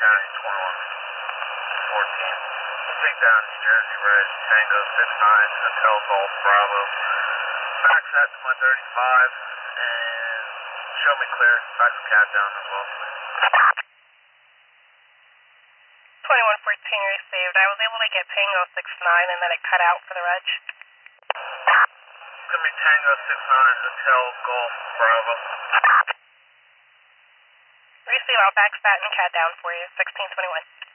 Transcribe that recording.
County 2114. We'll take down New Jersey Red Tango 69 Hotel Golf Bravo. Max at to my 35 and show me clear. Back the cat down as well, please. 2114 received. I was able to get Tango 69 and then it cut out for the reg. Give me Tango 69 Hotel Golf Bravo. Receive, I'll back stat and cat down for you. 1621.